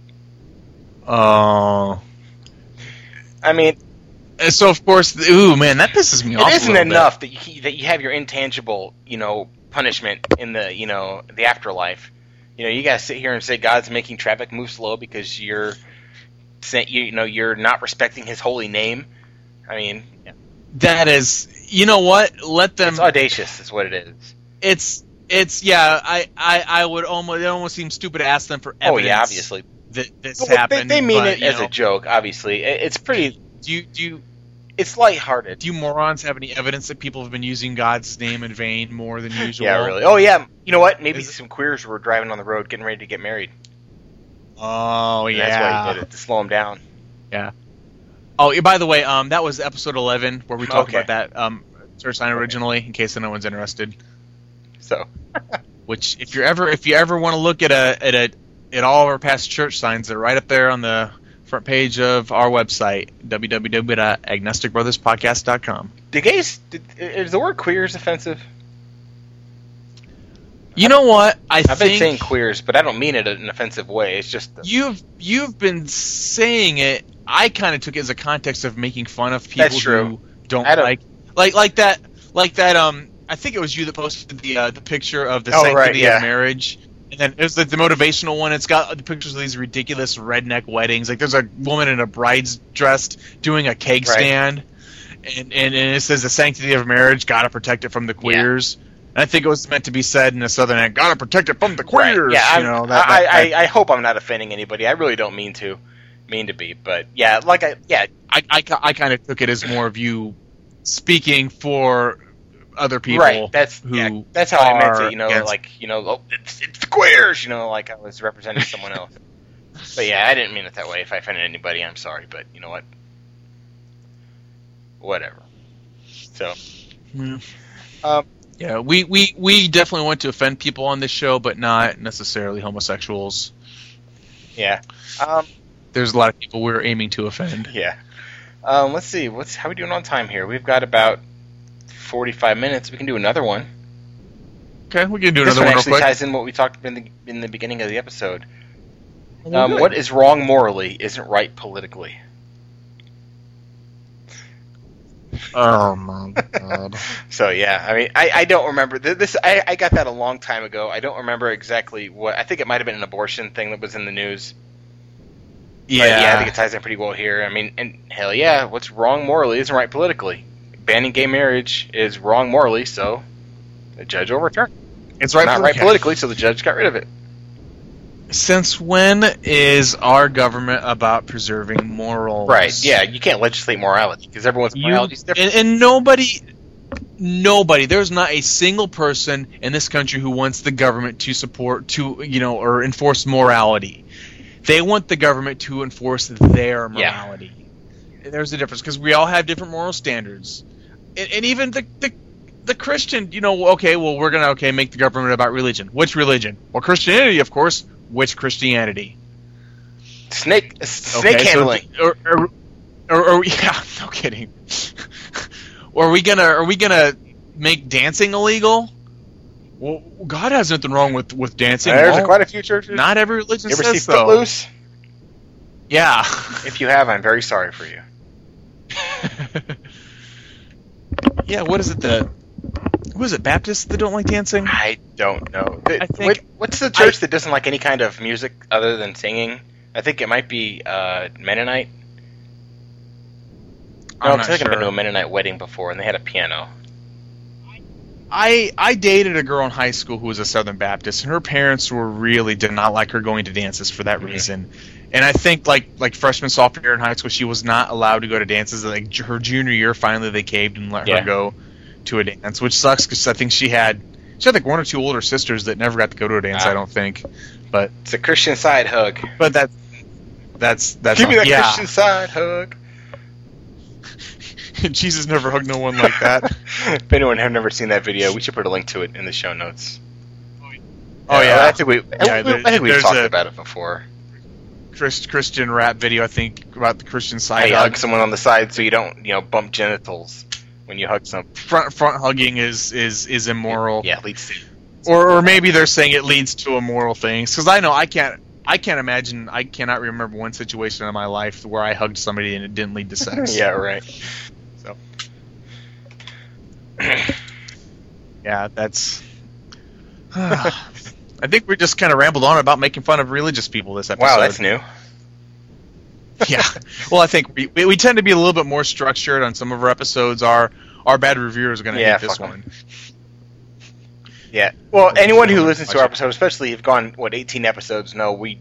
Oh. I mean, And so, of course, ooh, man, that pisses me off. it a isn't little enough that you that you have your intangible, you know, punishment in the, you know, the afterlife. You know, you gotta sit here and say God's making traffic move slow because you're, saying, you know, you're not respecting His holy name. I mean, bit. That is, you know what? Let them. it's audacious, is what it is. It's, it's, yeah. I, I, I would almost. It almost seems stupid to ask them for Oh evidence. yeah, obviously. That this But they, happened. they mean but, it you as know, a joke. Obviously, It- it's pretty. Do you, do you, It's lighthearted. do you morons have any evidence that people have been using God's name in vain more than usual? Yeah, really. Oh yeah. You know what? Maybe Is it- some queers were driving on the road, getting ready to get married. Oh, And yeah. That's why he did it, to slow them down. Oh, yeah, by the way, um, that was episode eleven where we talked Okay. about that um, church sign originally, in case no one's interested. So. Which, if you're ever, if you ever want to look at a at a at all of our past church signs, they're right up there on the front page of our website, w w w dot agnostic brothers podcast dot com. Do gays? Did, is the word queers offensive? You know what? I I've been think saying queers, but I don't mean it in an offensive way. It's just you've you've been saying it. I kind of took it as a context of making fun of people That's true. who don't, I don't- like like like that like that. Um, I think it was you that posted the uh, the picture of the Oh, right, sanctity yeah. of marriage. And then it was the, the motivational one. It's got the pictures of these ridiculous redneck weddings. Like there's a woman in a bride's dress doing a cake Right. stand, and, and and it says the sanctity of marriage. Gotta protect it from the queers. And I think it was meant to be said in a southern accent. Gotta protect it from the queers. right. Yeah, you I'm- know that. I, that- I, I hope I'm not offending anybody. I really don't mean to, mean to be, but yeah, like I, yeah, I, I, I kind of took it as more of you speaking for other people. right. That's who yeah, that's how I meant are it. You know, against- like you know, oh, it's, it's the queers. You know, like I was representing someone else. But yeah, I didn't mean it that way. If I offended anybody, I'm sorry. But you know what? Whatever. So, Yeah. um, Yeah, we, we, we definitely want to offend people on this show, but not necessarily homosexuals. yeah, um, There's a lot of people we're aiming to offend. yeah. Um, let's see. What's how are we doing on time here? We've got about forty-five minutes. We can do another one. Okay, we can do This another one one real actually quick. ties in what we talked in the in the beginning of the episode. Well, Um, good. what is wrong morally isn't right politically. Oh my god. So yeah, I mean, I, I don't remember Th- this. I, I got that a long time ago. I don't remember exactly what. I think it might have been an abortion thing that was in the news. Yeah, But, yeah, I think it ties in pretty well here. I mean, and hell yeah, what's wrong morally isn't right politically. Banning gay marriage is wrong morally, so the judge overturned. it's right. Not for right the- politically, so the judge got rid of it. Since when is our government about preserving morals? Right? Yeah, you can't legislate morality because everyone's You, morality is different. and, and nobody, nobody, there's not a single person in this country who wants the government to support, to you know, or enforce morality. They want the government to enforce their morality. Yeah. There's a difference because we all have different moral standards, and, and even the, the the Christian, you know, okay, well, we're gonna okay make the government about religion. Which religion? Well, Christianity, of course. Which Christianity? Snake, snake Okay, so- handling. or, or, or, or yeah, no kidding. Or are we gonna are we gonna make dancing illegal? Well, God has nothing wrong with, with dancing. There's Well, quite a few churches. not every religion You ever says see so. Footloose? Yeah. If you have, I'm very sorry for you. Yeah. What is it? The what is it? Baptists that don't like dancing? I don't know. The- I think- what- what's the church I- that doesn't like any kind of music other than singing? I think it might be uh, Mennonite. No, I'm 'cause not I think I've been to sure. a Mennonite wedding before, and they had a piano. I I dated a girl in high school who was a Southern Baptist, and her parents were really did not like her going to dances for that Mhm. reason. And I think like like freshman sophomore year in high school, she was not allowed to go to dances. Like j- her junior year, finally they caved and let Yeah. her go to a dance, which sucks because I think she had she had like one or two older sisters that never got to go to a dance. Ah. I don't think, but It's a Christian side hug. but that that's that's Give me that yeah. Christian side hug. Jesus never hugged no one like that. If anyone have never seen that video, we should put a link to it in the show notes. Oh yeah, I think we, Yeah, I there- think we've there's talked a- about it before. Christ, Christian rap video I think about the Christian How side you hug. hug someone on the side so you don't, you know, bump genitals when you hug someone. Front front hugging is is is immoral. Yeah, leads to. Or, or maybe they're saying it leads to immoral things. Because I know I can't, I can't imagine, I cannot remember one situation in my life where I hugged somebody and it didn't lead to sex. Yeah, right. So, yeah, that's. I think we just kind of rambled on about making fun of religious people this episode. Wow, that's new. Yeah. Well, I think we, we we tend to be a little bit more structured on some of our episodes. Our our bad reviewers are going to Yeah, hate this fuck 'em. one. Yeah. Well, anyone who listens to Watch our it. episode, especially if you've gone what eighteen episodes, know we.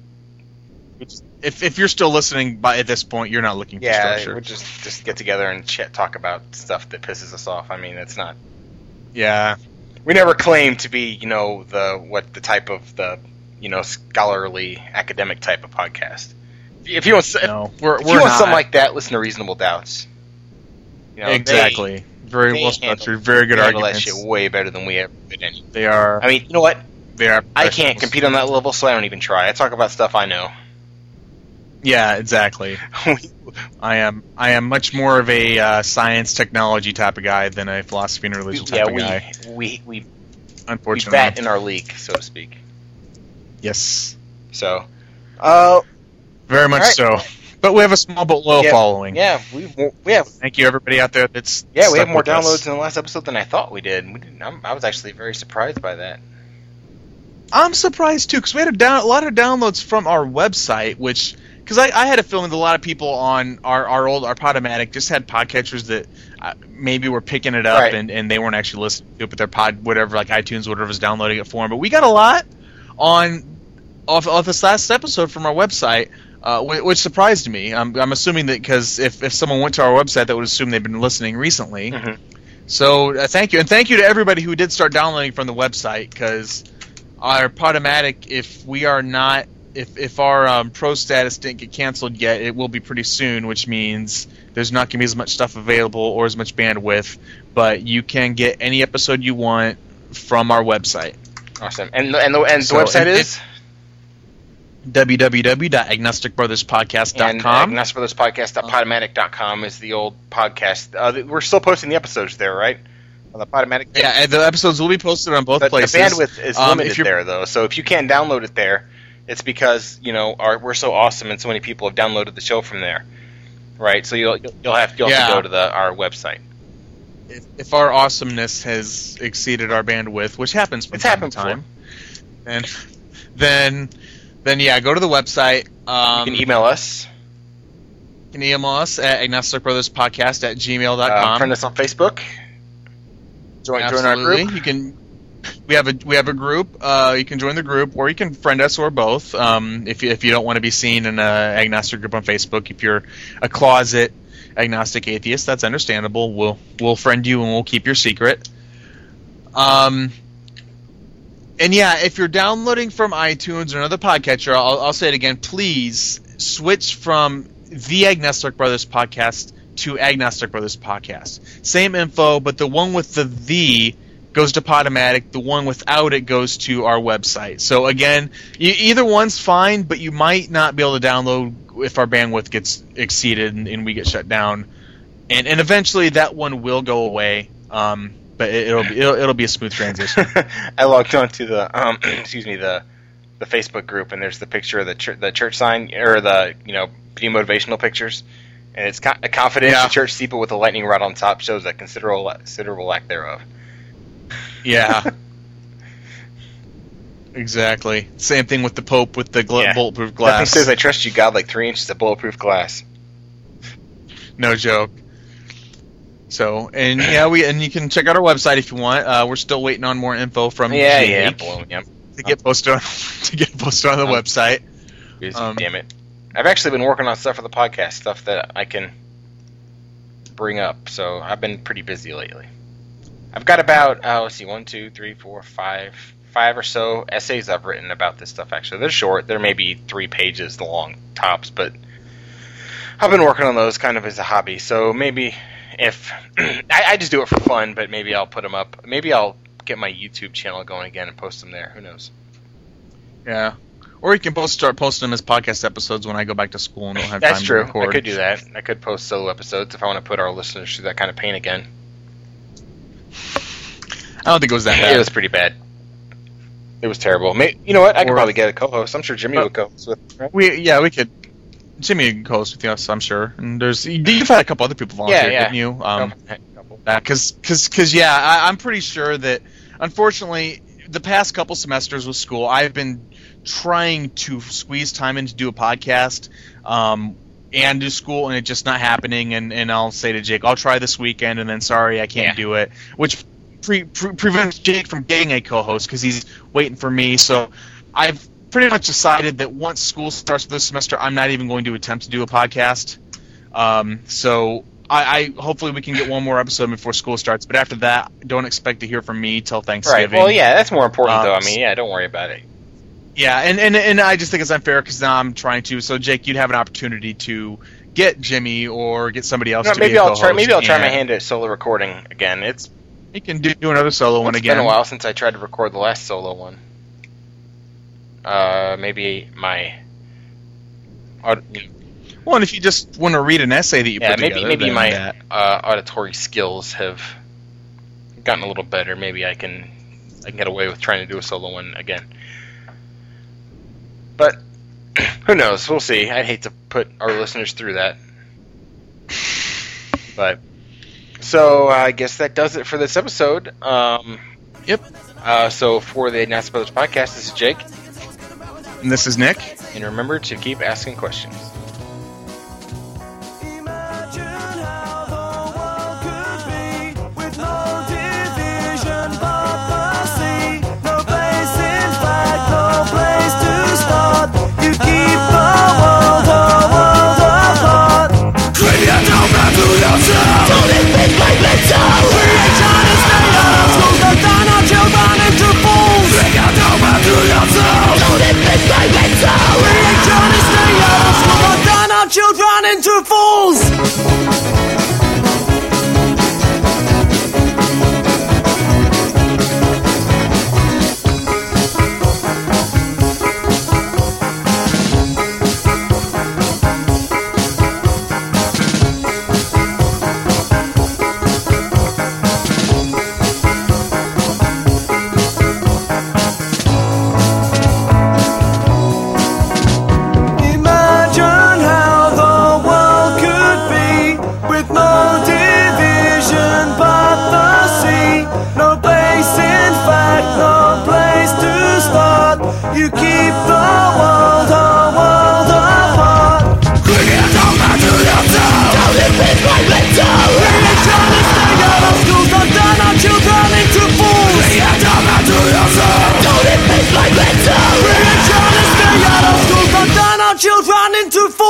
If if you're still listening by at this point, you're not looking for Yeah, structure. we just just get together and chat, talk about stuff that pisses us off. I mean, it's not. Yeah. We never claim to be, you know, the what the type of the, you know, scholarly academic type of podcast. If you want, if, No, we're if we're you want not. something like that, listen to Reasonable Doubts. You know, they- Exactly. Very they well handle- structured. Very good they handle arguments. that shit way better than we ever did. Any. They are. I mean, you know what? They are. I can't professionals. compete on that level, so I don't even try. I talk about stuff I know. Yeah, exactly. I am. I am much more of a uh, science technology type of guy than a philosophy and religion type yeah, of we, guy. we we we Unfortunately. bat in our league, so to speak. Yes. So, uh, Very much All right. so. But we have a small but loyal Yeah, following. yeah, we we have Thank you, everybody out there that's yeah we have stuck more with us. downloads in the last episode than I thought we did. We didn't, I'm, I was actually very surprised by that. I'm surprised too, because we had a, down, a lot of downloads from our website, which because I, I had a feeling that a lot of people on our, our old our Podomatic just had podcatchers that uh, maybe were picking it up Right. and, and they weren't actually listening to it, but their pod whatever like iTunes whatever was downloading it for them. But we got a lot on off, off this last episode from our website. Uh, wh- which surprised me. I'm, I'm assuming that because if, if someone went to our website, that would assume they've been listening recently. Mhm. So uh, thank you, and thank you to everybody who did start downloading from the website, because our Podomatic, if we are not, if if our um, pro status didn't get canceled yet, it will be pretty soon, which means there's not going to be as much stuff available or as much bandwidth, but you can get any episode you want from our website. Awesome, and the- and the and the So, website and- is w w w dot agnostic brothers podcast dot and com. Agnostic Brothers Podcast dot podomatic dot com is the old podcast. Uh, th- we're still posting the episodes there, right? On the Podomatic. Yeah, and the episodes will be posted on both But places. the bandwidth is Um, limited if you're- there, though. So if you can't download it there, it's because you know our, we're so awesome and so many people have downloaded the show from there, right? So you'll you'll have you'll have Yeah. to go to the our website. If, if our awesomeness has exceeded our bandwidth, which happens from It's time happened to time, and then then yeah, go to the website. Um, You can email us. can email us at agnostic brothers podcast at gmail dot com. Uh, friend us on Facebook. Join, Absolutely. join our group. You can. We have a we have a group. Uh, you can join the group, or you can friend us, or both. Um, if you if you don't want to be seen in an agnostic group on Facebook, if you're a closet agnostic atheist, that's understandable. We'll we'll friend you and we'll keep your secret. Um, and yeah, if you're downloading from iTunes or another podcatcher, I'll, I'll say it again. Please switch from the Agnostic Brothers podcast to Agnostic Brothers podcast. Same info, but the one with the the goes to Podomatic. The one without it goes to our website. So again, you, either one's fine, but you might not be able to download if our bandwidth gets exceeded and, and we get shut down. And and eventually that one will go away. Um, but it, it'll be it'll, it'll be a smooth transition. I logged onto the um, excuse me the the Facebook group, and there's the picture of the church, the church sign, or the you know motivational pictures, and it's co- a confidential Yeah. church steeple with a lightning rod on top shows a considerable considerable lack thereof. Yeah. Exactly. Same thing with the Pope with the gl- Yeah. bulletproof Nothing glass. says I trust you, God, like three inches of bulletproof glass. No joke. So, and yeah, we and you can check out our website if you want. Uh, we're still waiting on more info from Yeah, Jake yeah, blown, yeah. to get posted on to get posted on the Um, website. Busy, Um, damn it. I've actually been working on stuff for the podcast, stuff that I can bring up. So I've been pretty busy lately. I've got about uh, let's see, one, two, three, four, five, five or so essays I've written about this stuff. Actually, they're short. They're maybe three pages long tops, but I've been working on those kind of as a hobby. So maybe if I, I just do it for fun, but maybe I'll put them up. Maybe I'll get my YouTube channel going again and post them there. Who knows? Yeah. Or you can post, start posting them as podcast episodes when I go back to school and don't have That's time true. to record. I could do that. I could post solo episodes if I want to put our listeners through that kind of pain again. I don't think it was that bad. It was pretty bad. It was terrible. May, you know what? I could Or- probably get a co-host. I'm sure Jimmy would co-host with. Right? We yeah, we could. Jimmy can co-host with us, I'm sure. And there's you've had a couple other people volunteer, Yeah, yeah. didn't you? Um, Couple. Because, because, because, yeah, I, I'm pretty sure that, unfortunately, the past couple semesters with school, I've been trying to squeeze time in to do a podcast um, and do school, and it's just not happening. And, and I'll say to Jake, I'll try this weekend, and then sorry, I can't Yeah. do it, which pre- pre- prevents Jake from getting a co-host because he's waiting for me. So I've pretty much decided that once school starts this semester, I'm not even going to attempt to do a podcast. Um, so I, I hopefully we can get one more episode before school starts. But after that, don't expect to hear from me till Thanksgiving. Right. Well, yeah, that's more important Um, though. I mean, yeah, don't worry about it. Yeah, and, and, and I just think it's unfair because now I'm trying to. So Jake, you'd have an opportunity to get Jimmy or get somebody else You know, to maybe be a I'll co-host. try. Maybe I'll try my and hand at solo recording again. It's You can do, do another solo one it's again. been a while since I tried to record the last solo one. Uh, maybe my. aud- Well, and if you just want to read an essay that you Yeah, put maybe together, maybe then my that- uh, auditory skills have gotten a little better. Maybe I can I can get away with trying to do a solo one again. But who knows? We'll see. I'd hate to put our listeners through that. But so I guess that does it for this episode. Um, Yep. Uh, so for the Agnostic Brothers podcast, this is Jake, And this is Nick. and remember to keep asking questions. Imagine how the world could be with no division but the sea. No place in fact, no place to start. You keep the world, the world apart. Create no man to yourself. Don't admit my mental. Creation is made of schools that turn our children into fools. Create no man to yourself. Don't admit my mental. Creation is made of schools that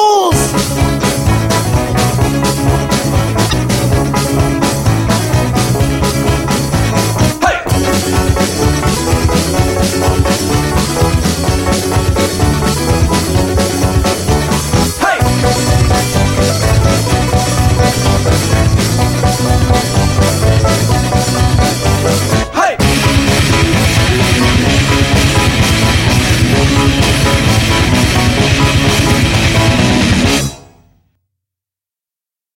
rules.